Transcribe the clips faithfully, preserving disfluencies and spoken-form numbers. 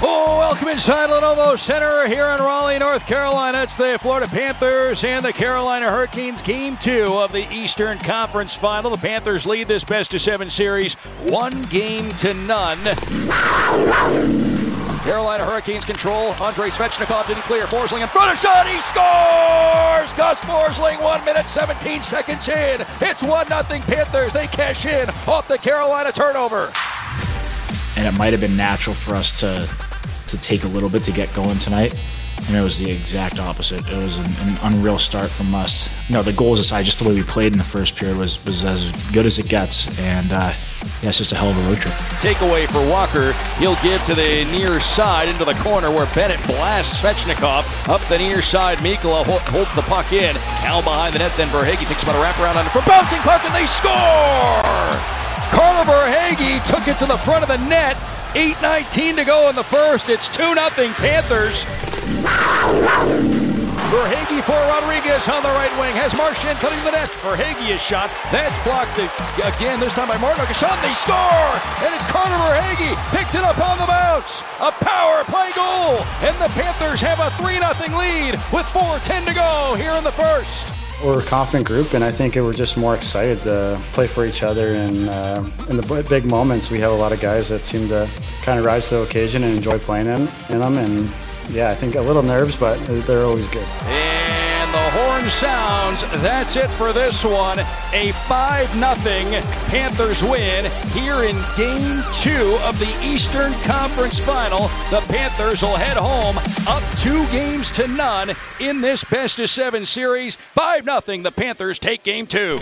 Oh, welcome inside Lenovo Center here in Raleigh, North Carolina. It's the Florida Panthers and the Carolina Hurricanes, game two of the Eastern Conference Final. The Panthers lead this best-of-seven series one game to none. Carolina Hurricanes control. Andrei Svechnikov didn't clear. Forsling in front of shot. He scores! Gus Forsling, one minute, seventeen seconds in. It's one nothing Panthers. They cash in off the Carolina turnover. And it might have been natural for us to to take a little bit to get going tonight. And it was the exact opposite. It was an, an unreal start from us. No, the goals aside, just the way we played in the first period was, was as good as it gets. And uh, yeah, it's just a hell of a road trip. Takeaway for Walker. He'll give to the near side into the corner where Bennett blasts Svechnikov up the near side. Mikkola holds the puck in. Now behind the net, then Verhaeghe thinks about a wraparound on it for bouncing puck, and they score! Carter Verhaeghe took it to the front of the net. eight nineteen to go in the first. It's two nothing Panthers. Verhaeghe for Rodriguez on the right wing. Has Marchand cutting the net. Verhaeghe is shot. That's blocked again, this time by Martinook. A shot, they score! And it's Carter Verhaeghe. Picked it up on the bounce. A power play goal. And the Panthers have a three nothing lead with four ten to go here in the first. We're a confident group, and I think we're just more excited to play for each other. And uh, in the big moments, we have a lot of guys that seem to kind of rise to the occasion and enjoy playing in, in them. And yeah, I think a little nerves, but they're always good. And the horn sounds. That's it for this one. A five nothing Panthers win here in Game two of the Eastern Conference Final. The Panthers will head home up two games to none in this best-of-seven series. five nothing, the Panthers take Game two.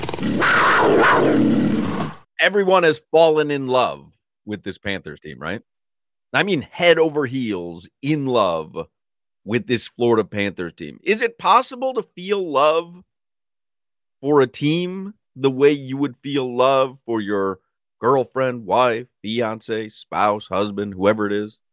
Everyone has fallen in love with this Panthers team, right? I mean, head over heels in love with this Florida Panthers team. Is it possible to feel love for a team the way you would feel love for your girlfriend, wife, fiance, spouse, husband, whoever it is?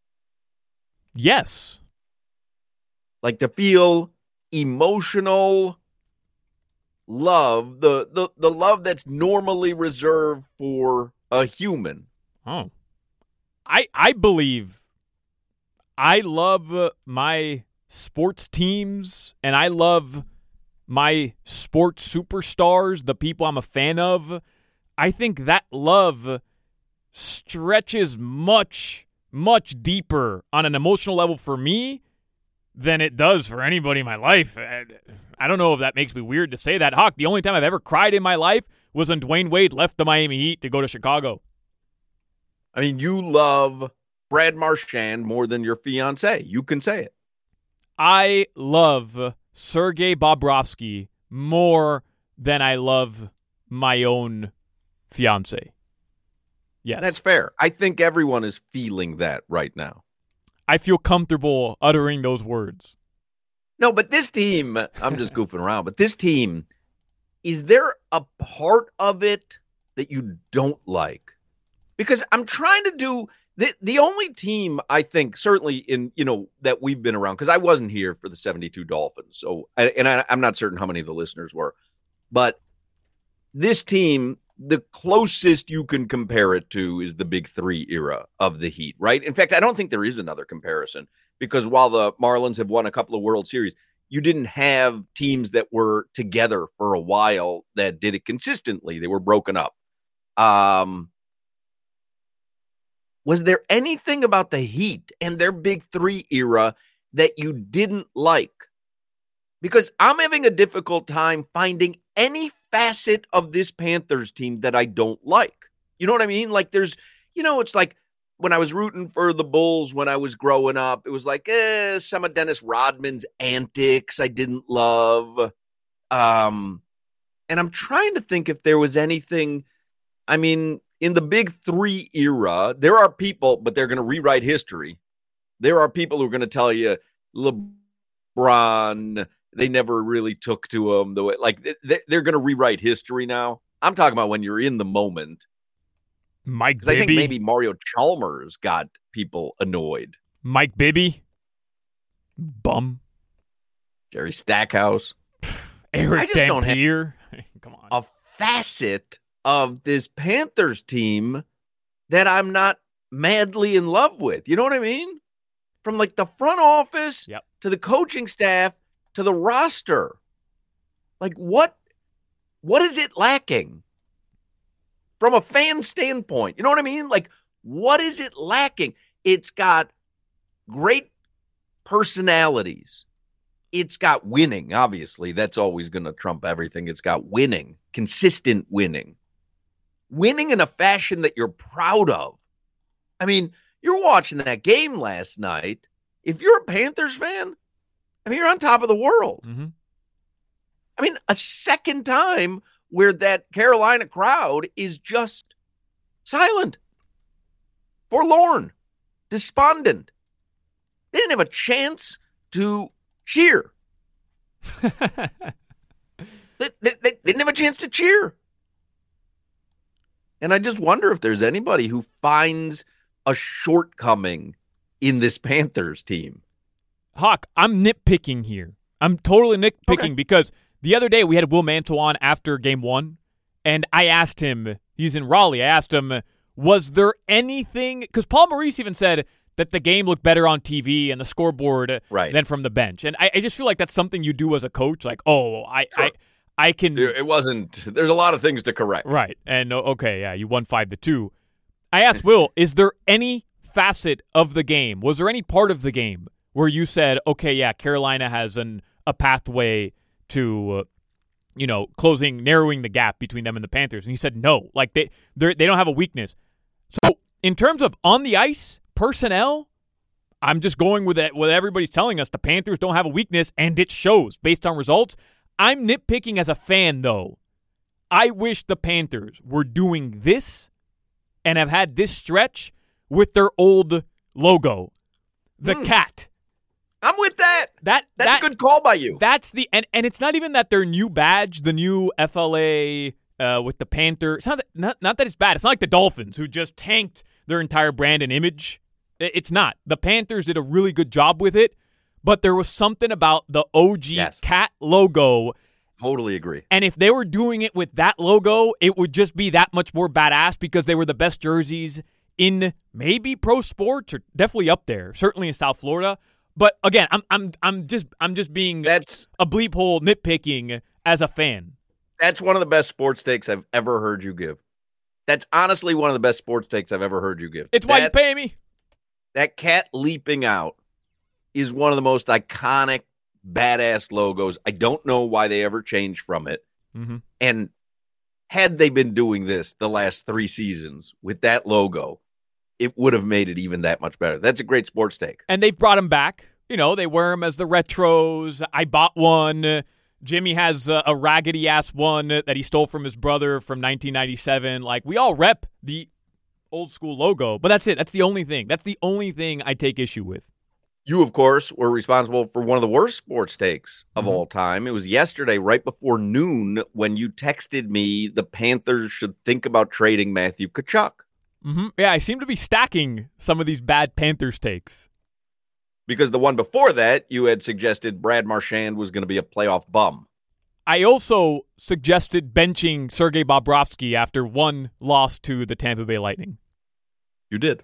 Yes. Like to feel emotional love, the, the, the love that's normally reserved for a human. Oh. I I believe I love uh, my sports teams, and I love my sports superstars, the people I'm a fan of. I think that love stretches much, much deeper on an emotional level for me than it does for anybody in my life. I don't know if that makes me weird to say that. Hawk, the only time I've ever cried in my life was when Dwayne Wade left the Miami Heat to go to Chicago. I mean, you love Brad Marchand more than your fiance. You can say it. I love Sergei Bobrovsky more than I love my own fiance. Yes. That's fair. I think everyone is feeling that right now. I feel comfortable uttering those words. No, but this team, I'm just goofing around, but this team, is there a part of it that you don't like? Because I'm trying to do the the only team I think certainly in, you know, that we've been around, because I wasn't here for the seventy-two Dolphins. So, and I, I'm not certain how many of the listeners were, but this team, the closest you can compare it to is the Big Three era of the Heat, right? In fact, I don't think there is another comparison, because while the Marlins have won a couple of World Series, you didn't have teams that were together for a while that did it consistently. They were broken up. Um, Was there anything about the Heat and their Big Three era that you didn't like? Because I'm having a difficult time finding any facet of this Panthers team that I don't like. You know what I mean? Like there's, you know, it's like when I was rooting for the Bulls when I was growing up, it was like eh, some of Dennis Rodman's antics I didn't love. Um, and I'm trying to think if there was anything, I mean, in the Big Three era, there are people, but they're going to rewrite history. There are people who are going to tell you LeBron, they never really took to him the way, like they're going to rewrite history now. I'm talking about when you're in the moment. Mike Bibby. I think Bibby. maybe Mario Chalmers got people annoyed. Mike Bibby. Bum. Jerry Stackhouse. Eric I just don't Dampier. Come on. A facet of this Panthers team that I'm not madly in love with. You know what I mean? from like the front office yep. to the coaching staff to the roster. Like what, what is it lacking from a fan standpoint? You know what I mean? Like, what is it lacking? It's got great personalities. It's got winning. Obviously, that's always going to trump everything. It's got winning, consistent winning, winning in a fashion that you're proud of. I mean, you're watching that game last night. If you're a Panthers fan, I mean, you're on top of the world. Mm-hmm. I mean, a second time where that Carolina crowd is just silent, forlorn, despondent. They didn't have a chance to cheer. they, they, they didn't have a chance to cheer. And I just wonder if there's anybody who finds a shortcoming in this Panthers team. Hawk, I'm nitpicking here. I'm totally nitpicking Okay. because the other day we had Will Mantle on after game one, and I asked him, he's in Raleigh, I asked him, was there anything, because Paul Maurice even said that the game looked better on T V and the scoreboard Right. than from the bench. And I, I just feel like that's something you do as a coach, like, oh, I, Sure. I, I can... It wasn't, there's a lot of things to correct. Right. And okay, yeah, you won five to two. I asked Will, is there any facet of the game, was there any part of the game where you said, okay, yeah, Carolina has an a pathway to, uh, you know, closing, narrowing the gap between them and the Panthers? And he said no. Like, they they they don't have a weakness. So, in terms of on the ice, personnel, I'm just going with it, what everybody's telling us. The Panthers don't have a weakness, and it shows based on results. I'm nitpicking as a fan, though. I wish the Panthers were doing this and have had this stretch with their old logo, the Hmm. cat. I'm with that. That That's that, a good call by you. That's the and, and it's not even that their new badge, the new F L A uh, with the Panther. It's not that, not not that it's bad. It's not like the Dolphins who just tanked their entire brand and image. It's not. The Panthers did a really good job with it, but there was something about the O G Yes. cat logo. Totally agree. And if they were doing it with that logo, it would just be that much more badass because they were the best jerseys in maybe pro sports or definitely up there, certainly in South Florida. But again, I'm I'm I'm just I'm just being That's a bleep hole nitpicking as a fan. that's one of the best sports takes I've ever heard you give. That's honestly one of the best sports takes I've ever heard you give. It's why that, you pay me. That cat leaping out is one of the most iconic, badass logos. I don't know why they ever changed from it. Mm-hmm. And had they been doing this the last three seasons with that logo, it would have made it even that much better. That's a great sports take. And they've brought him back. You know, they wear him as the retros. I bought one. Jimmy has a, a raggedy-ass one that he stole from his brother from nineteen ninety-seven. Like, we all rep the old-school logo, but that's it. That's the only thing. That's the only thing I take issue with. You, of course, were responsible for one of the worst sports takes of Mhm. all time. It was yesterday, right before noon, when you texted me the Panthers should think about trading Matthew Tkachuk. Mm-hmm. Yeah, I seem to be stacking some of these bad Panthers takes. Because the one before that, you had suggested Brad Marchand was going to be a playoff bum. I also suggested benching Sergei Bobrovsky after one loss to the Tampa Bay Lightning. You did.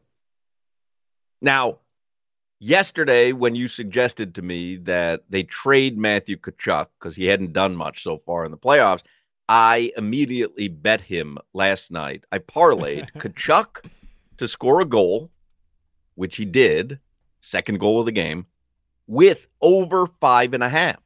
Now, yesterday, when you suggested to me that they trade Matthew Tkachuk because he hadn't done much so far in the playoffs, I immediately bet him last night. I parlayed Tkachuk to score a goal, which he did, second goal of the game, with over five and a half.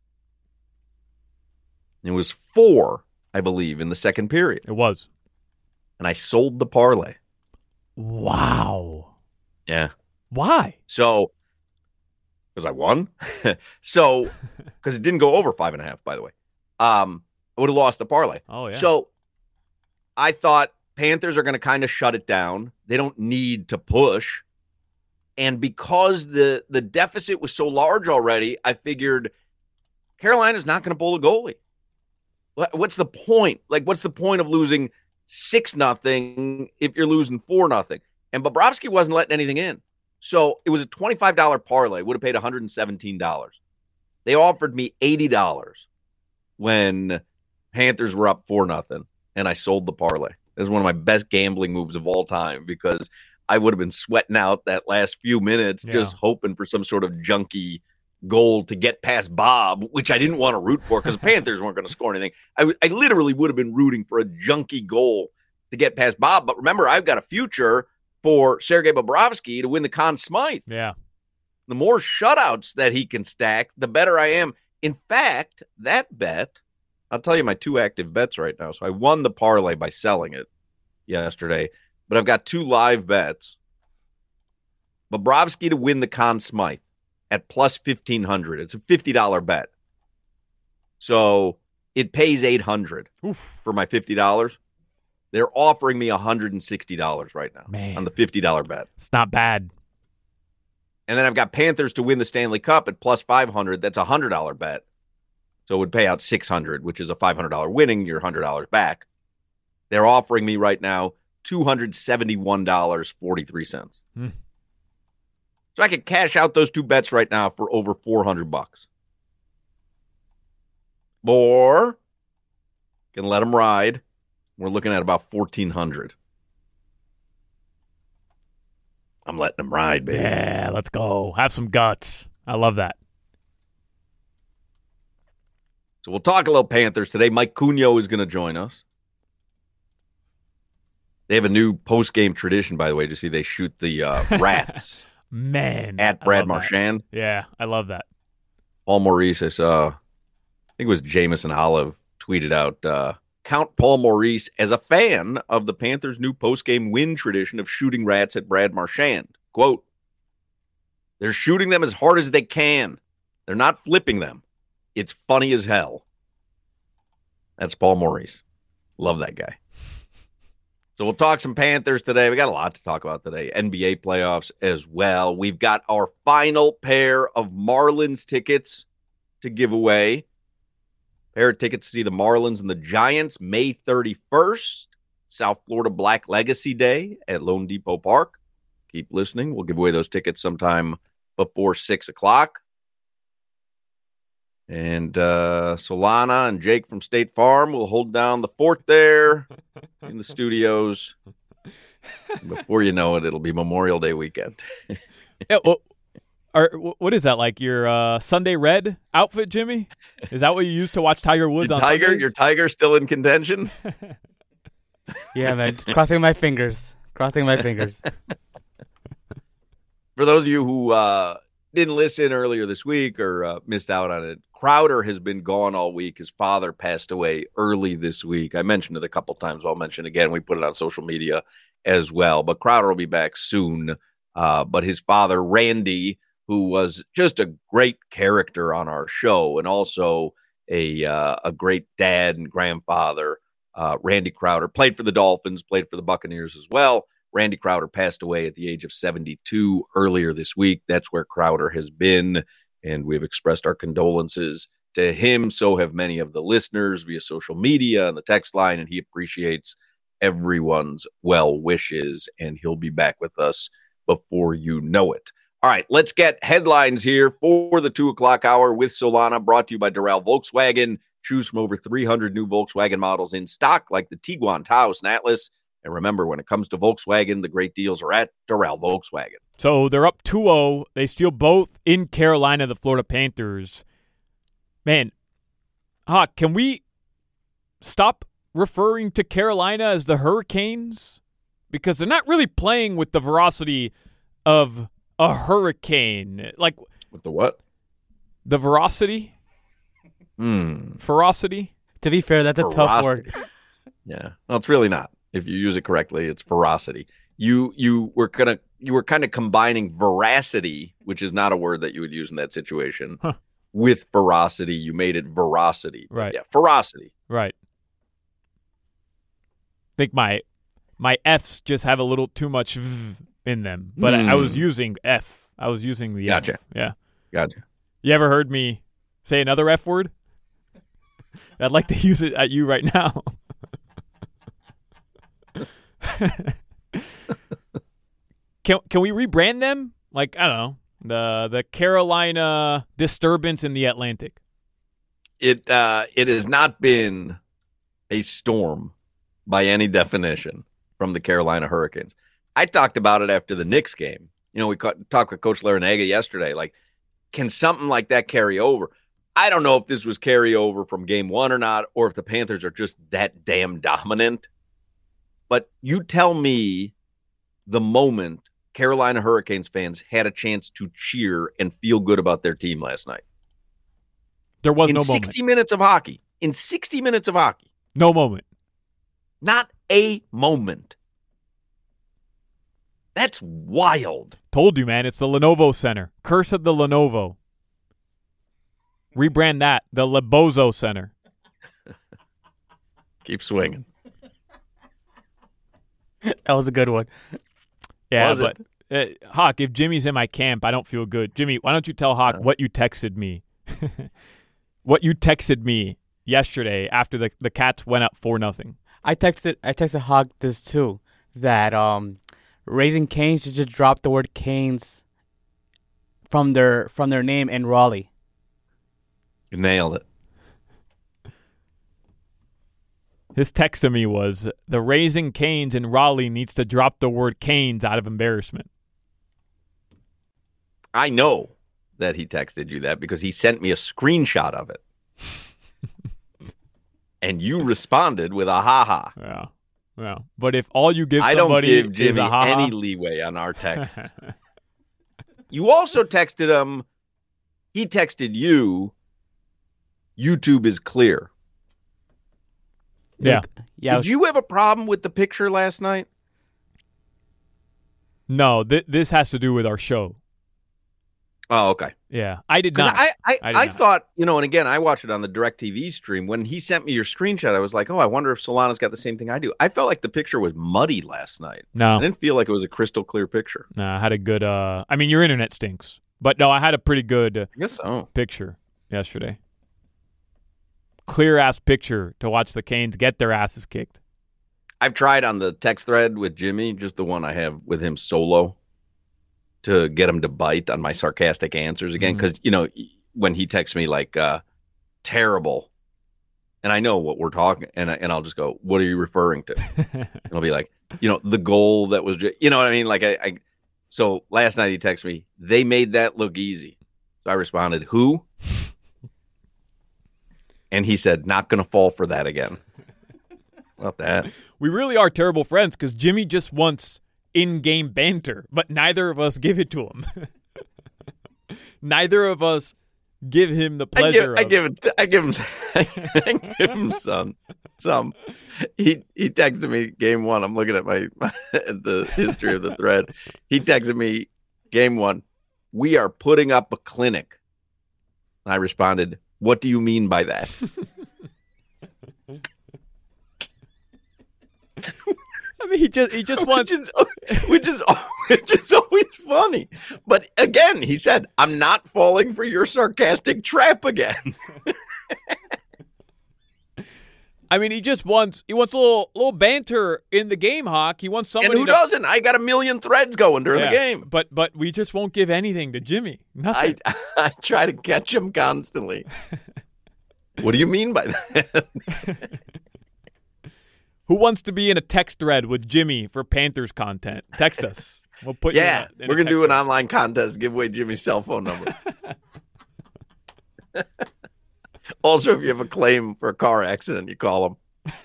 It was four, I believe, in the second period. It was. And I sold the parlay. Wow. Yeah. Why? So, because I won. so, because it didn't go over five and a half, by the way. Um, I would have lost the parlay. Oh, yeah. So, I thought Panthers are going to kind of shut it down. They don't need to push. And because the, the deficit was so large already, I figured Carolina's not going to pull a goalie. What's the point? Like, what's the point of losing six nothing if you're losing four nothing? And Bobrovsky wasn't letting anything in. So it was a twenty-five dollars parlay. Would have paid one hundred seventeen dollars. They offered me eighty dollars when Panthers were up four nothing, and I sold the parlay. It was one of my best gambling moves of all time because I would have been sweating out that last few minutes, Yeah. just hoping for some sort of junky goal to get past Bob, which I didn't want to root for because the Panthers weren't going to score anything. I, w- I literally would have been rooting for a junky goal to get past Bob. But remember, I've got a future for Sergei Bobrovsky to win the Conn Smythe. Yeah. The more shutouts that he can stack, the better I am. In fact, that bet, I'll tell you my two active bets right now. So I won the parlay by selling it yesterday, but I've got two live bets. Bobrovsky to win the Conn Smythe at plus fifteen hundred. It's a fifty dollars bet. So it pays eight hundred dollars for my fifty dollars. They're offering me one hundred sixty dollars right now Man. on the fifty dollars bet. It's not bad. And then I've got Panthers to win the Stanley Cup at plus five hundred. That's a one hundred dollars bet. So it would pay out six hundred dollars, which is a five hundred dollars winning, your one hundred dollars back. They're offering me right now two hundred seventy-one dollars and forty-three cents. Hmm. So I could cash out those two bets right now for over four hundred bucks. Or can let them ride. We're looking at about fourteen hundred. I'm letting them ride, baby. Yeah, let's go. Have some guts. I love that. So we'll talk a little Panthers today. Mike Cugno is going to join us. They have a new post-game tradition, by the way. Did you see they shoot the uh, rats Man. at I Brad love that. Marchand? Yeah, I love that. Paul Maurice, I saw, I think it was Jameson Olive tweeted out, uh, count Paul Maurice as a fan of the Panthers' new post-game win tradition of shooting rats at Brad Marchand. Quote, they're shooting them as hard as they can. They're not flipping them. It's funny as hell. That's Paul Maurice. Love that guy. So we'll talk some Panthers today. We got a lot to talk about today. N B A playoffs as well. We've got our final pair of Marlins tickets to give away. Pair of tickets to see the Marlins and the Giants May thirty-first. South Florida Black Legacy Day at Lone Depot Park. Keep listening. We'll give away those tickets sometime before six o'clock. And uh, Solana and Jake from State Farm will hold down the fort there in the studios. Before you know it, it'll be Memorial Day weekend. Yeah, well, are, what is that, like your uh, Sunday Red outfit, Jimmy? Is that what you use to watch Tiger Woods your on Tiger, Sundays? your Tiger still in contention? Yeah, man. Crossing my fingers. Crossing my fingers. For those of you who uh, didn't listen earlier this week or uh, missed out on it, Crowder has been gone all week. His father passed away early this week. I mentioned it a couple times. I'll mention it again. We put it on social media as well. But Crowder will be back soon. Uh, but his father, Randy, who was just a great character on our show and also a uh, a great dad and grandfather, uh, Randy Crowder, played for the Dolphins, played for the Buccaneers as well. Randy Crowder passed away at the age of seventy-two earlier this week. That's where Crowder has been, and we've expressed our condolences to him. So have many of the listeners via social media and the text line, and he appreciates everyone's well wishes, and he'll be back with us before you know it. All right, let's get headlines here for the two o'clock hour with Solana, brought to you by Doral Volkswagen. Choose from over three hundred new Volkswagen models in stock, like the Tiguan, Taos, and Atlas. And remember, when it comes to Volkswagen, the great deals are at Doral Volkswagen. So they're up two oh. They steal both in Carolina, the Florida Panthers. Man, Hawk, can we stop referring to Carolina as the Hurricanes? Because they're not really playing with the veracity of a hurricane. Like, With the what? the veracity? Hmm. Ferocity? To be fair, that's a tough Ferocity. word. Yeah. Well, it's really not. If you use it correctly, it's ferocity. You you were gonna you were kind of combining veracity, which is not a word that you would use in that situation, Huh. with ferocity. You made it veracity. Right. Yeah, ferocity. Right. I think my my F's just have a little too much v in them. But I, I was Hmm. using F. I was using the Gotcha. F. Yeah. Gotcha. You ever heard me say another F word? I'd like to use it at you right now. Can can we rebrand them? Like, I don't know, the the Carolina disturbance in the Atlantic. It uh, it has not been a storm by any definition from the Carolina Hurricanes. I talked about it after the Knicks game. You know, we talked with Coach Larinaga yesterday. Like, can something like that carry over? I don't know if this was carryover from game one or not, or if the Panthers are just that damn dominant. But you tell me the moment Carolina Hurricanes fans had a chance to cheer and feel good about their team last night. There was in no sixty moment. minutes of hockey. In sixty minutes of hockey. No moment. Not a moment. That's wild. Told you, man. It's the Lenovo Center. Curse of the Lenovo. Rebrand that. The Lebozo Center. Keep swinging. That was a good one. Yeah, Was but uh, Hawk, if Jimmy's in my camp, I don't feel good. Jimmy, why don't you tell Hawk Uh. what you texted me? What you texted me yesterday after the, the Cats went up four nothing. I texted I texted Hawk this too, that um, Raising Canes should just drop the word Canes from their from their name in Raleigh. You nailed it. His text to me was, the Raising Canes in Raleigh needs to drop the word Canes out of embarrassment. I know that he texted you that because he sent me a screenshot of it. And you responded with a ha-ha. Yeah, yeah. But if all you give I don't somebody give is Jimmy a ha-ha, any leeway on our texts. You also texted him, he texted you, YouTube is clear. yeah. Yeah, Did you have a problem with the picture last night? No, th- this has to do with our show. Oh, okay. Yeah, I did Because not. I, I, I did I not. thought, you know, and again, I watched it on the DirecTV stream. When he sent me your screenshot, I was like, oh, I wonder if Solana's got the same thing I do. I felt like the picture was muddy last night. No, I didn't feel like it was a crystal clear picture. no, I had a good. Uh, I mean, your internet stinks, but no, I had a pretty good I guess so. picture yesterday. Clear ass picture to watch the Canes get their asses kicked. I've tried on the text thread with Jimmy, just the one I have with him solo, to get him to bite on my sarcastic answers again. Mhm. Because, you know, when he texts me like, uh, terrible, and I know what we're talking, and, I, and I'll just go, what are you referring to? And I'll be like, you know, the goal that was, you know what I mean? Like, I, I, so last night he texted me, they made that look easy. So I responded, who? And he said, not going to fall for that again. About that. We really are terrible friends because Jimmy just wants in-game banter, but neither of us give it to him. Neither of us give him the pleasure. I of give, I give it. I give him. I give him some. Some. He he texted me game one. I'm looking at my, my the history of the thread. He texted me game one. We are putting up a clinic. I responded, what do you mean by that? I mean, he just he just wants. which, is, which, is, which is always funny. But again, he said, I'm not falling for your sarcastic trap again. I mean, he just wants he wants a little little banter in the game, Hawk. He wants And somebody. who to, doesn't? I got a million threads going during Yeah, the game. but but we just won't give anything to Jimmy. Nothing. I, I try to catch him constantly. What do you mean by that? Who wants to be in a text thread with Jimmy for Panthers content? Text us. We'll put Yeah, you in a, in we're a going to text do an thread. online contest, give away Jimmy's cell phone number. Also, if you have a claim for a car accident, you call him.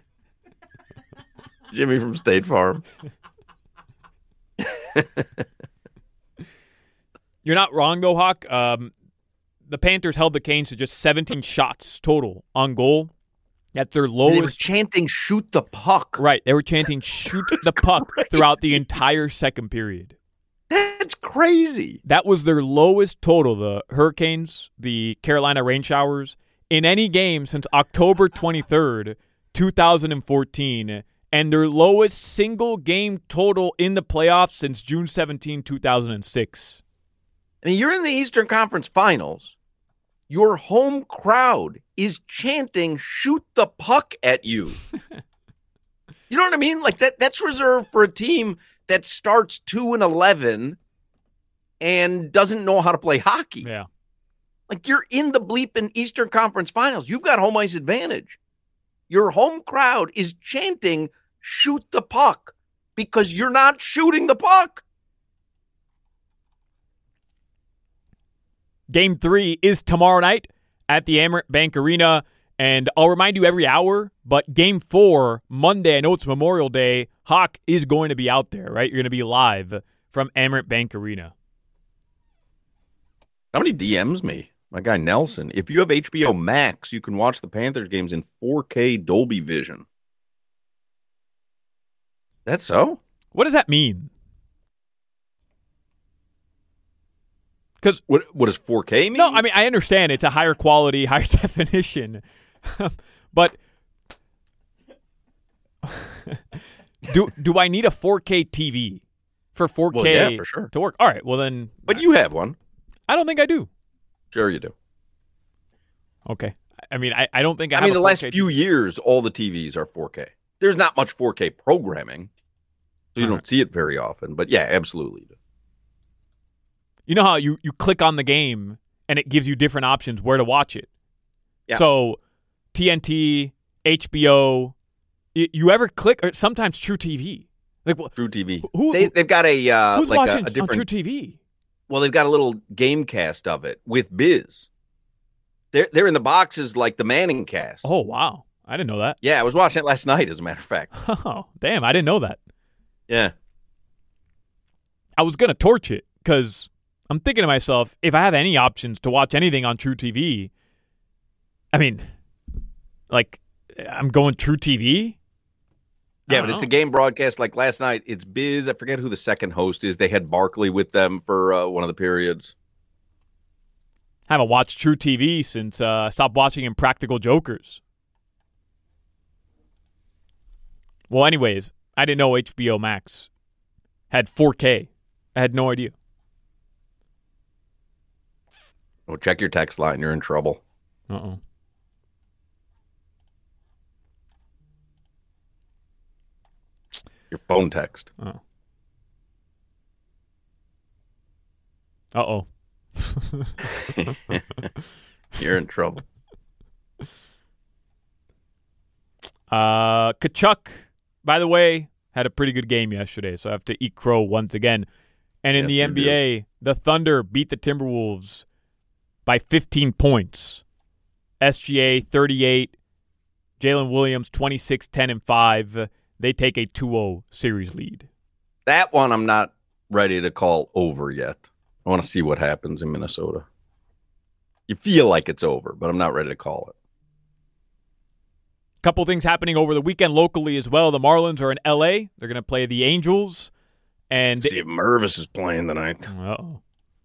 Jimmy from State Farm. You're not wrong, though, Hawk. Um, the Panthers held the Canes to just seventeen shots total on goal. That's their They were lowest. chanting, shoot the puck. Right. They were chanting, shoot the puck crazy. throughout the entire second period. That's crazy. That was their lowest total, the Hurricanes, the Carolina Rain Showers, in any game since October twenty-third, twenty fourteen, and their lowest single game total in the playoffs since June seventeenth, two thousand six. I mean, you're in the Eastern Conference Finals. Your home crowd is chanting, shoot the puck at you. You know what I mean? Like that that's reserved for a team that starts two and eleven and doesn't know how to play hockey. Yeah. Like you're in the bleeping Eastern Conference Finals. You've got home ice advantage. Your home crowd is chanting, shoot the puck, because you're not shooting the puck. Game three is tomorrow night at the Amerant Bank Arena. And I'll remind you every hour, but game four, Monday, I know it's Memorial Day, Hawk is going to be out there, right? You're going to be live from Amerant Bank Arena. Somebody D Ms me, my guy Nelson. If you have H B O Max, you can watch the Panthers games in four K Dolby Vision. That's so? What does that mean? Because what, what does four K mean? No, I mean, I understand it's a higher quality, higher definition. But do do I need a four K T V for four K well, yeah, for sure. to work? All right, well then. But you have one. I don't think I do. Sure you do. Okay. I mean, I, I don't think I, I have mean, a the last four K few T V. years, all the T Vs are four K. There's not much four K programming, so you All don't right. see it very often. But yeah, absolutely. You know how you, you click on the game and it gives you different options where to watch it? Yeah. So T N T, H B O, you, you ever click, or sometimes True T V. Like, well, True T V. Who, they, they've got a uh, who's like watching a, a different on True T V? Well, they've got a little game cast of it with Biz. They're they're in the boxes like the Manning cast. Oh, wow. I didn't know that. Yeah, I was watching it last night, as a matter of fact. Oh, damn. I didn't know that. Yeah. I was going to torch it because I'm thinking to myself, if I have any options to watch anything on True T V, I mean, like, I'm going True T V? I Yeah, don't but it's know. the game broadcast. Like last night, it's Biz. I forget who the second host is. They had Barkley with them for uh, one of the periods. Haven't watched True T V since uh, I stopped watching Impractical Jokers. Well, anyways, I didn't know H B O Max had four K. I had no idea. Oh, check your text line. You're in trouble. Uh-oh. Your phone text. Oh. Uh-oh. You're in trouble. Uh, Kachuk, by the way, had a pretty good game yesterday, so I have to eat crow once again. And in Yes, the you N B A, the Thunder beat the Timberwolves by fifteen points. S G A thirty-eight, Jalen Williams twenty-six, ten, and five. They take a two oh series lead. That one I'm not ready to call over yet. I want to see what happens in Minnesota. You feel like it's over, but I'm not ready to call it. Couple things happening over the weekend locally as well. The Marlins are in L A. They're going to play the Angels. And See if Mervis is playing tonight. Uh-oh.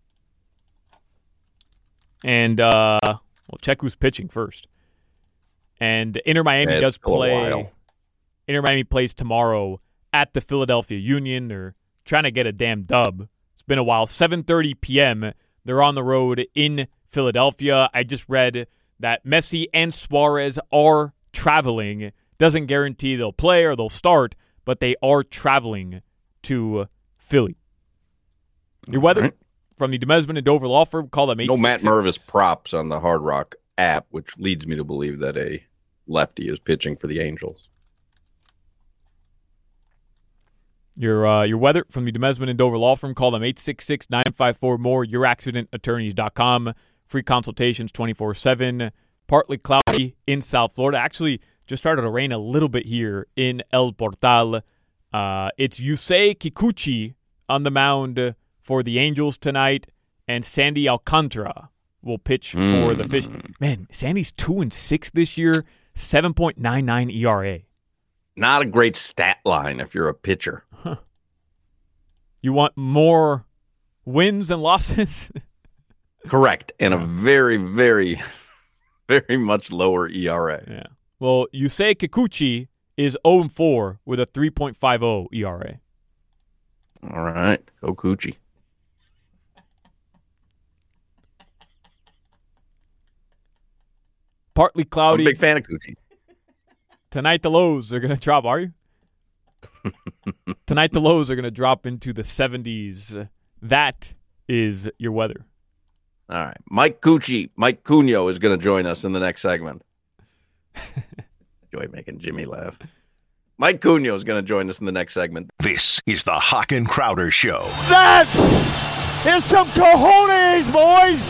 And, uh, well, check who's pitching first. And Inter Miami Yeah, it's does still a play. while. Inter Miami plays tomorrow at the Philadelphia Union. They're trying to get a damn dub. It's been a while. seven thirty p.m. They're on the road in Philadelphia. I just read that Messi and Suarez are traveling. Doesn't guarantee they'll play or they'll start, but they are traveling to Philly. Your weather right. from the Demesman and Dover Law Firm. Call them eight No six six. Matt Mervis props on the Hard Rock app, which leads me to believe that a lefty is pitching for the Angels. Your uh, your weather from the Demesman and Dover Law Firm. Call them eight six six, nine five four, more. your accident attorneys dot com. Free consultations twenty-four seven. Partly cloudy in South Florida. Actually, just started to rain a little bit here in El Portal. Uh, it's Yusei Kikuchi on the mound for the Angels tonight, and Sandy Alcantara will pitch for Mm. the Fish. Man, Sandy's two and six this year, seven point nine nine E R A. Not a great stat line if you're a pitcher. You want more wins than losses? Correct. And a very, very, very much lower E R A. Yeah. Well, Yusei Kikuchi is oh and four with a three point five oh E R A. All right. Go Coochie. Partly I'm a cloudy. big fan of Coochie. Tonight the lows are going to drop, are you? Tonight the lows are going to drop into the seventies. That is your weather. All right. Mike Coochie, Mike Cunio is going to join us in the next segment. Enjoy making Jimmy laugh. Mike Cunio is going to join us in the next segment. This is the Hawk and Crowder Show. That is some cojones, boys!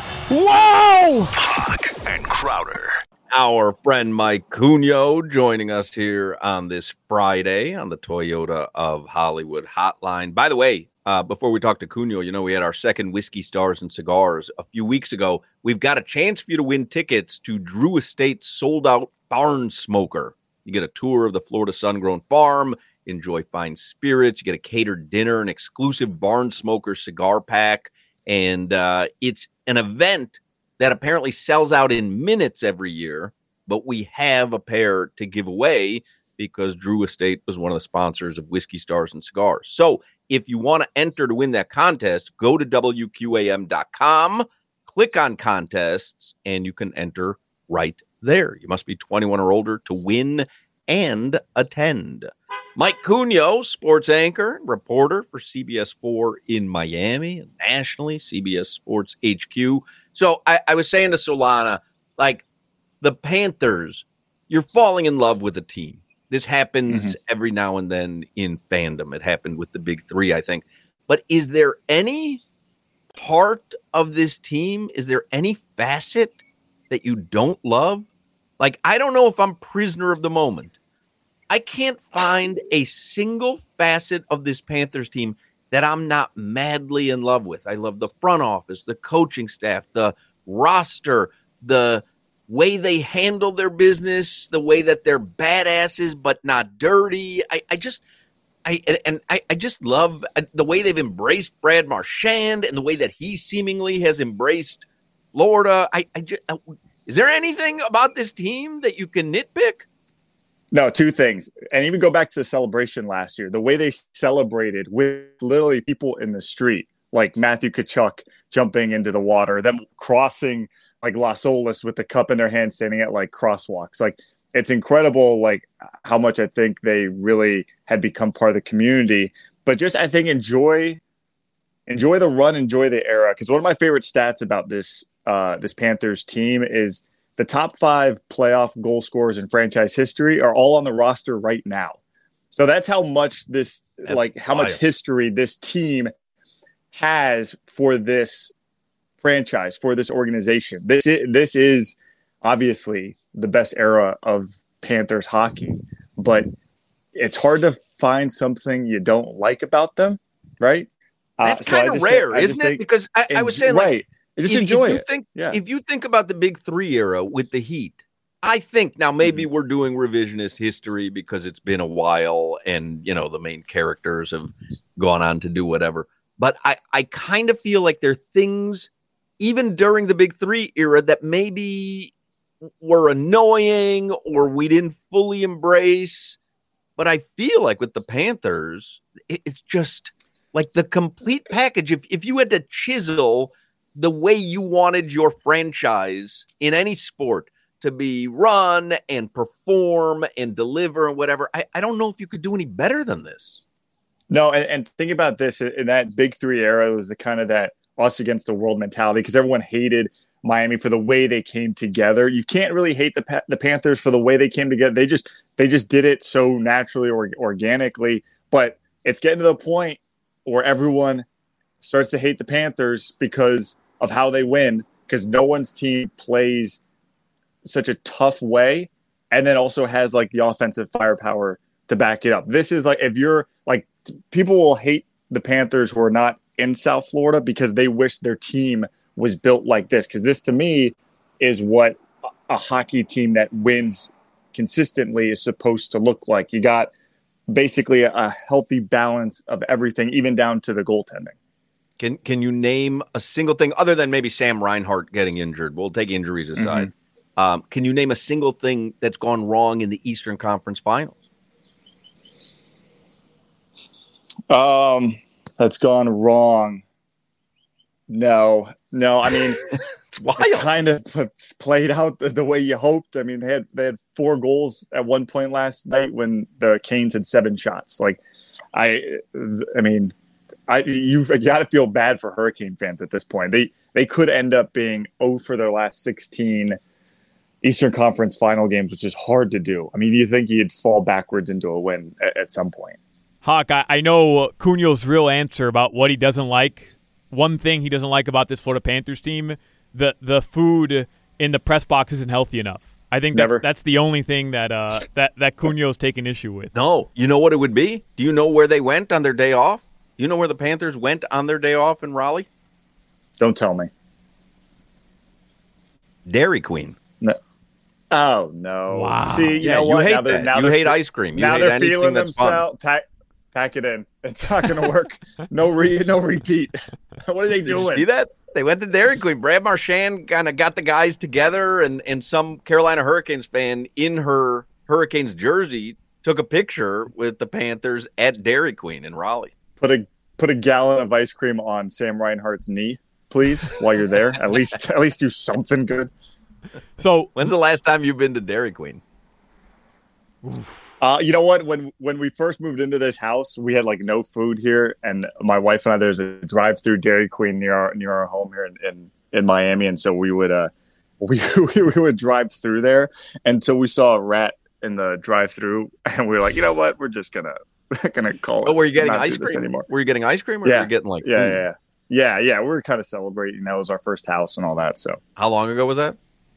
Wow! Hawk and Crowder. Our friend Mike Cunio joining us here on this Friday on the Toyota of Hollywood hotline. By the way, uh, before we talk to Cunio, you know, we had our second Whiskey Stars and Cigars a few weeks ago. We've got a chance for you to win tickets to Drew Estate's sold-out Barn Smoker. You get a tour of the Florida Sun-Grown Farm, enjoy fine spirits, you get a catered dinner, an exclusive Barn Smoker cigar pack, and uh, it's an event that apparently sells out in minutes every year, but we have a pair to give away because Drew Estate was one of the sponsors of Whiskey Stars and Cigars. So if you want to enter to win that contest, go to W Q A M dot com, click on contests, and you can enter right there. You must be twenty-one or older to win and attend. Mike Cunio, sports anchor, reporter for C B S four in Miami and nationally, C B S Sports H Q. So I, I was saying to Solana, like the Panthers, you're falling in love with the team. This happens mm-hmm. every now and then in fandom. It happened with the big three, I think. But is there any part of this team, is there any facet that you don't love? Like, I don't know if I'm prisoner of the moment. I can't find a single facet of this Panthers team that I'm not madly in love with. I love the front office, the coaching staff, the roster, the way they handle their business, the way that they're badasses but not dirty. I, I just, I and I, I just love the way they've embraced Brad Marchand and the way that he seemingly has embraced Florida. I, I just, is there anything about this team that you can nitpick? No, two things. And even go back to the celebration last year, the way they celebrated with literally people in the street, like Matthew Tkachuk jumping into the water, them crossing like Las Olas with the cup in their hand, standing at like crosswalks. Like, it's incredible, like how much I think they really had become part of the community. But just, I think, enjoy, enjoy the run, enjoy the era. Because one of my favorite stats about this, uh, this Panthers team is the top five playoff goal scorers in franchise history are all on the roster right now. So that's how much this, that's like how much history this team has for this franchise, for this organization. This is, this is obviously the best era of Panthers hockey, but it's hard to find something you don't like about them, right? That's uh, kind so of rare, say, isn't it? Because I, I was saying, like, right. Just if, enjoy if you it. Think, yeah. If you think about the big three era with the Heat, I think now maybe mm-hmm. we're doing revisionist history because it's been a while and, you know, the main characters have gone on to do whatever. But I, I kind of feel like there are things, even during the big three era, that maybe were annoying or we didn't fully embrace. But I feel like with the Panthers, it, it's just like the complete package. If if you had to chisel the way you wanted your franchise in any sport to be run and perform and deliver and whatever, I, I don't know if you could do any better than this. No, and, and think about this. In that big three era, it was the kind of that us against the world mentality because everyone hated Miami for the way they came together. You can't really hate the the Panthers for the way they came together. They just they just did it so naturally or organically. But it's getting to the point where everyone starts to hate the Panthers because of how they win, because no one's team plays such a tough way and then also has like the offensive firepower to back it up. This is like, if you're like, people will hate the Panthers who are not in South Florida because they wish their team was built like this. Because this to me is what a hockey team that wins consistently is supposed to look like. You got basically a, a healthy balance of everything, even down to the goaltending. Can can you name a single thing other than maybe Sam Reinhart getting injured? We'll take injuries aside. Mm-hmm. Um, can you name a single thing that's gone wrong in the Eastern Conference Finals? Um, that's gone wrong. No, no. I mean, it's, wild. It's kind of played out the, the way you hoped. I mean, they had they had four goals at one point last night when the Canes had seven shots. Like, I, I mean. I, you've got to feel bad for Hurricane fans at this point. They they could end up being oh for their last sixteen. Eastern Conference final games, which is hard to do. I mean, you think you'd fall backwards into a win at, at some point. Hawk, I, I know Cunio's real answer about what he doesn't like. One thing he doesn't like about this Florida Panthers team, the the food in the press box isn't healthy enough. I think that's, that's the only thing that uh, that that Cunio's taking issue with. No, you know what it would be? Do you know where they went on their day off? Do you know where the Panthers went on their day off in Raleigh? Don't tell me. Dairy Queen. No. Oh no! Wow. See, you yeah, know what? You hate now that. Now you hate ice cream. You now hate they're anything feeling that's themselves. Pack, pack it in. It's not going to work. no re, no repeat. What are they Did doing? you see that? They went to Dairy Queen. Brad Marchand kind of got the guys together, and, and some Carolina Hurricanes fan in her Hurricanes jersey took a picture with the Panthers at Dairy Queen in Raleigh. Put a put a gallon of ice cream on Sam Reinhart's knee, please, while you're there. At least at least do something good. So, when's the last time you've been to Dairy Queen? Uh, you know what? When when we first moved into this house, we had like no food here, and my wife and I, there's a drive-through Dairy Queen near our near our home here in, in, in Miami, and so we would uh we we would drive through there until we saw a rat in the drive-through, and we were like, you know what? We're just gonna gonna call it. Oh, were you getting not ice do this cream anymore? Were you getting ice cream, or Yeah. were you getting like Yeah, food? yeah, yeah, yeah, yeah. We were kind of celebrating. That was our first house and all that. So, How long ago was that?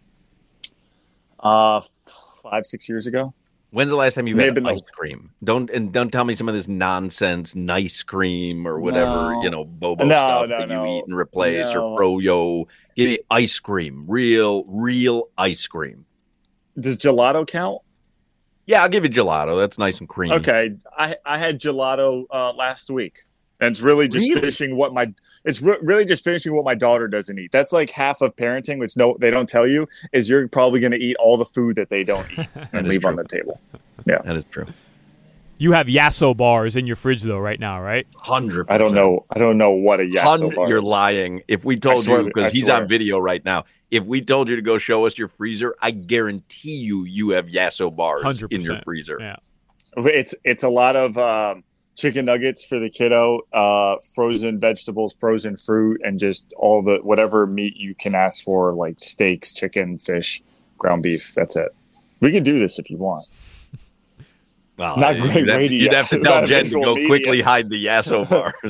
uh, five six years ago. When's the last time you May had have been ice like- cream? Don't and don't tell me some of this nonsense, nice cream or whatever, No. you know, bobo No, stuff no, that no. you eat and replace No. or froyo. Give me ice cream, real, real ice cream. Does gelato count? Yeah, I'll give you gelato. That's nice and creamy. Okay, I I had gelato uh, last week, and it's really just Really? finishing what my it's re- really just finishing what my daughter doesn't eat. That's like half of parenting, which no they don't tell you is you're probably going to eat all the food that they don't eat and is leave true. on the table. Yeah, That is true. you have Yasso bars in your fridge though right now, right? Hundred. I don't know. I don't know what a yasso bar You're is. lying. If we told swear- you, because I he's swear. on video right now, if we told you to go show us your freezer, I guarantee you, you have Yasso bars one hundred in percent. your freezer. Yeah. It's it's a lot of um, chicken nuggets for the kiddo, uh, frozen vegetables, frozen fruit, and just all the whatever meat you can ask for, like steaks, chicken, fish, ground beef. That's it. We can do this if you want. Well, Not you'd great have, radio. You'd have to It's tell not Jen to visual go media. quickly hide the Yasso bars.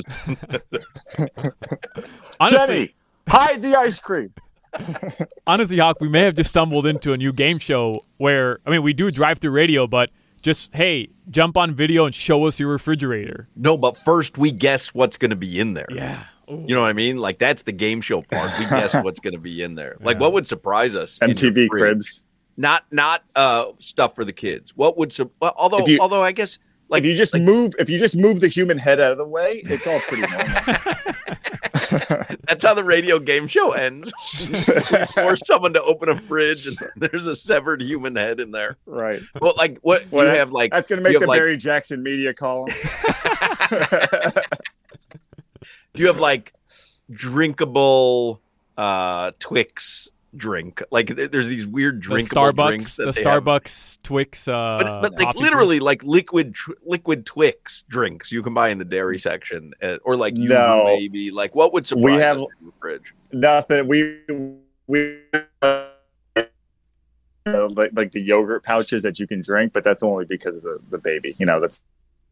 Honestly, Jenny, hide the ice cream. honestly, Hawk, we may have just stumbled into a new game show where, I mean, we do drive-through radio, but just, hey, jump on video and show us your refrigerator. No, but first we guess what's going to be in there. Yeah. You know what I mean? Like, that's the game show part. We guess what's going to be in there. Like, Yeah. what would surprise us? in M T V your fridge? Cribs. Not not uh stuff for the kids. What would sur- well, although If you- although I guess like if you just like, move, if you just move the human head out of the way, it's all pretty normal. that's how the radio game show ends. We force someone to open a fridge and there's a severed human head in there. Right. Well, like what Well, you that's, have like that's going to you make have, the like, Barry Jackson media column. you have like drinkable uh Twix drink. Like th- there's these weird The drinkable drinks Starbucks, that the they have. Starbucks Twix. Uh, But, but like coffee literally like liquid tw- liquid Twix drinks you can buy in the dairy section uh, or like you No. maybe like what would surprise We have- us in the fridge? Nothing. We we uh, like, like the yogurt pouches that you can drink, but that's only because of the, the baby. You know, that's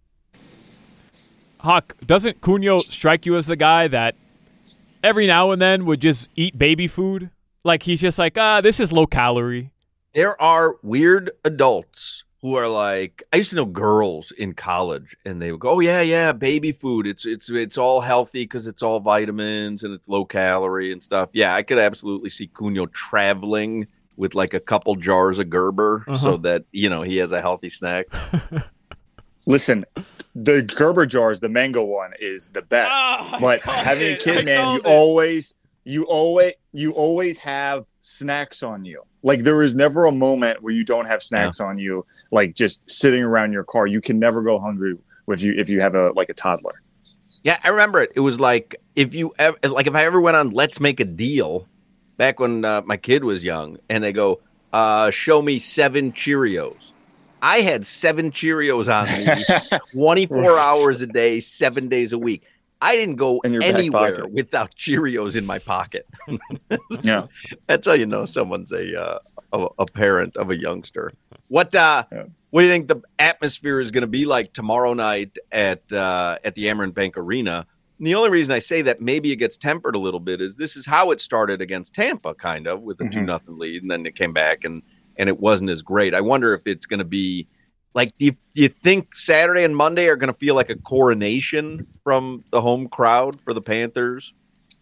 Hawk, doesn't Cunio strike you as the guy that every now and then would just eat baby food? Like he's just like, ah, this is low calorie. There are weird adults who are like, I used to know girls in college, and they would go, "Oh yeah, yeah, baby food. It's it's it's all healthy because it's all vitamins and it's low calorie and stuff." Yeah, I could absolutely see Cunio traveling with like a couple jars of Gerber Uh-huh. so that you know he has a healthy snack. listen. The Gerber jars, the mango one, is the best. Ah, I but called having it. a kid, I man, you called it. always, you always, you always have snacks on you. Like there is never a moment where you don't have snacks on you. Like just sitting around your car, you can never go hungry if you if you have a like a toddler. Yeah, I remember it. It was like if you ever, like if I ever went on Let's Make a Deal back when uh, my kid was young, and they go, uh, "Show me seven Cheerios." I had seven Cheerios on me, twenty-four Right. hours a day, seven days a week. I didn't go In your back anywhere pocket. without Cheerios in my pocket. Yeah. That's how you know someone's a uh, a, a parent of a youngster. What uh, Yeah. what do you think the atmosphere is going to be like tomorrow night at uh, at the Amerant Bank Arena? And the only reason I say that maybe it gets tempered a little bit is this is how it started against Tampa, kind of with a Mhm. two nothing lead, and then it came back and and it wasn't as great. I wonder if it's going to be like, do you, do you think Saturday and Monday are going to feel like a coronation from the home crowd for the Panthers?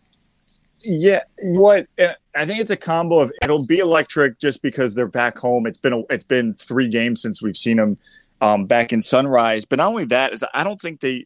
Yeah, what I think it's a combo of it'll be electric just because they're back home. It's been a, it's been three games since we've seen them um, back in Sunrise. But not only that is I don't think they,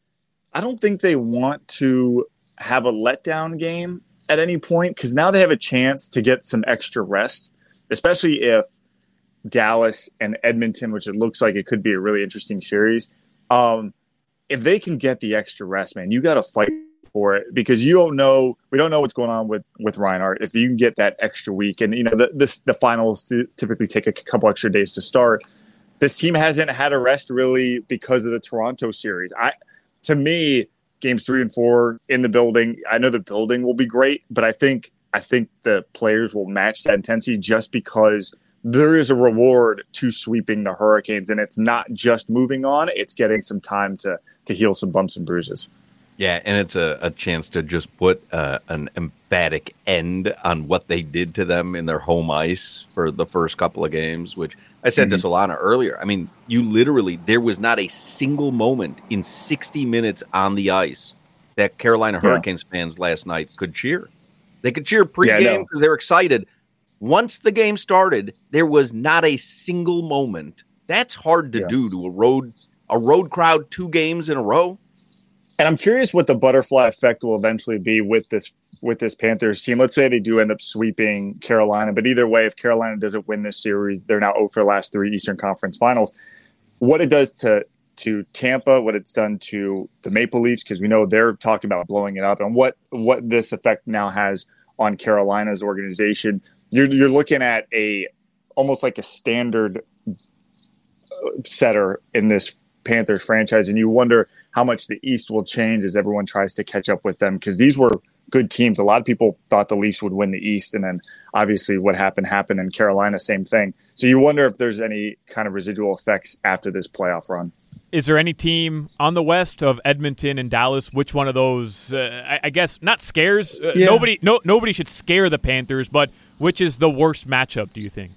I don't think they want to have a letdown game at any point because now they have a chance to get some extra rest, especially if Dallas and Edmonton, which it looks like it could be a really interesting series. Um, if they can get the extra rest, man, you got to fight for it because you don't know, we don't know what's going on with, with Reinhart. If you can get that extra week and, you know, the, this, the finals typically take a couple extra days to start. This team hasn't had a rest really because of the Toronto series. I, to me, games three and four in the building, I know the building will be great, but I think, I think the players will match that intensity just because there is a reward to sweeping the Hurricanes, and it's not just moving on; it's getting some time to to heal some bumps and bruises. Yeah, and it's a, a chance to just put uh, an emphatic end on what they did to them in their home ice for the first couple of games, which I said Mm-hmm. to Solana earlier. I mean, you literally, there was not a single moment in sixty minutes on the ice that Carolina Hurricanes yeah. fans last night could cheer. They could cheer pregame yeah, because they were excited. Once the game started, there was not a single moment. That's hard to yeah. do to a road a road crowd two games in a row. And I'm curious what the butterfly effect will eventually be with this with this Panthers team. Let's say they do end up sweeping Carolina, but either way, if Carolina doesn't win this series, they're now oh for the last three Eastern Conference Finals. What it does to to Tampa, what it's done to the Maple Leafs, because we know they're talking about blowing it up, and what what this effect now has on Carolina's organization. You're you're looking at a almost like a standard setter in this Panthers franchise, and you wonder how much the East will change as everyone tries to catch up with them, because these were good teams. A lot of people thought the Leafs would win the East, and then obviously what happened happened in Carolina, same thing. So you wonder if there's any kind of residual effects after this playoff run. Is there any team on the West of Edmonton and Dallas? Which one of those? Uh, I, I guess not scares. Uh, yeah. Nobody, no, nobody should scare the Panthers. But which is the worst matchup? Do you think?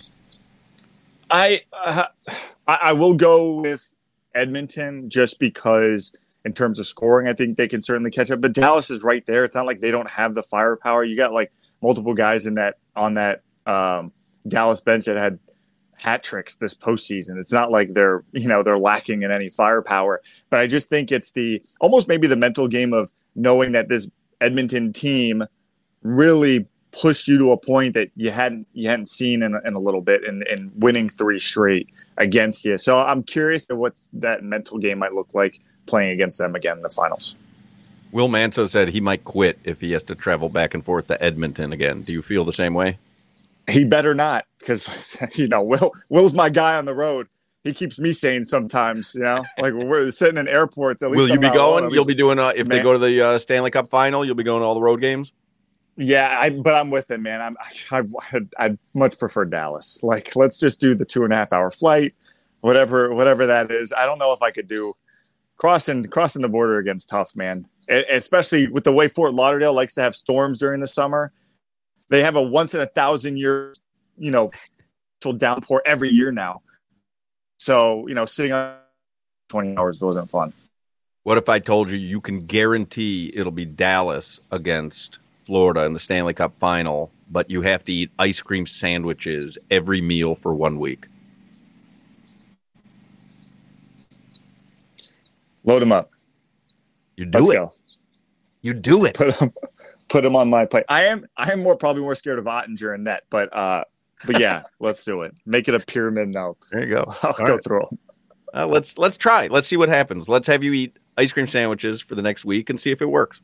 I uh, I, I will go with Edmonton just because, in terms of scoring, I think they can certainly catch up. But Dallas is right there. It's not like they don't have the firepower. You got like multiple guys in that on that um, Dallas bench that had hat tricks this postseason. It's not like they're, you know, they're lacking in any firepower. But I just think it's the almost maybe the mental game of knowing that this Edmonton team really pushed you to a point that you hadn't you hadn't seen in, in a little bit, and, and winning three straight against you. So I'm curious to what that mental game might look like playing against them again in the finals. Will Manso said he might quit if he has to travel back and forth to Edmonton again. Do you feel the same way? He better not, because, you know, Will Will's my guy on the road. He keeps me sane sometimes, you know, like when we're sitting in airports. At least Will you I'm be not going? alone. You'll be doing, uh, if Man. they go to the uh, Stanley Cup final, you'll be going to all the road games? Yeah, I, but I'm with him, man. I'm, I, I, I'd much prefer Dallas. Like, let's just do the two and a half hour flight, whatever, whatever that is. I don't know if I could do crossing crossing the border against tough, man. It, especially with the way Fort Lauderdale likes to have storms during the summer. They have a once in a thousand year, you know, downpour every year now. So, you know, sitting on twenty hours wasn't fun. What if I told you you can guarantee it'll be Dallas against Florida in the Stanley Cup final, but you have to eat ice cream sandwiches every meal for one week? Load them up. You do Let's it. go. You do it. Put them, put them on my plate. I am, I am more probably more scared of Ottinger and net, but, uh, but yeah, let's do it. Make it a pyramid now. There you go. I'll All go right. through them. Uh, let's let's try. Let's see what happens. Let's have you eat ice cream sandwiches for the next week and see if it works.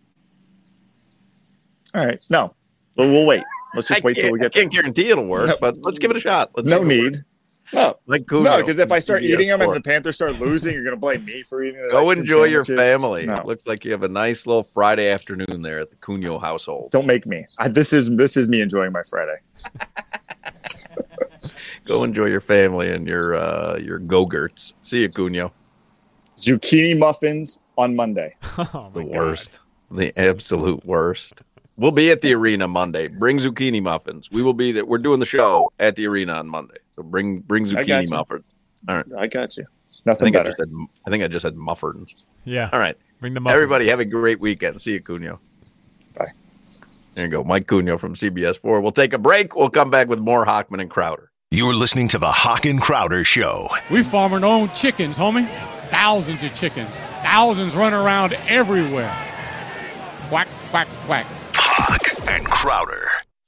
All right. No, but we'll wait. Let's just I wait till we can't- get I can't guarantee it'll work, No. but let's give it a shot. Let's see No if it need. works. No, Like Cujo. no, because if I start C B S eating them and Sports. the Panthers start losing, you're going to blame me for eating the Go ice cream enjoy your sandwiches. family. No, Looks like you have a nice little Friday afternoon there at the Cunho household. don't make me. I, this is this is me enjoying my Friday. Go enjoy your family and your uh, your Go-Gurts. See you, Cunio. Zucchini muffins on Monday. Oh, The my worst. The absolute worst. We'll be at the arena Monday. Bring zucchini muffins. We will be there. We're doing the show at the arena on Monday. So bring bring I got zucchini you. muffins. All right. I got you. I Nothing think I better. just said I think I just said muffins. Yeah. All right. Bring the muffins. Everybody have a great weekend. See you, Cunio. Bye. There you go. Mike Cunio from C B S four. We'll take a break. We'll come back with more Hockman and Crowder. You're listening to the Hawk and Crowder Show. We farm our own chickens, homie. Thousands of chickens. Thousands running around everywhere. Quack, quack, quack. Hawk and Crowder.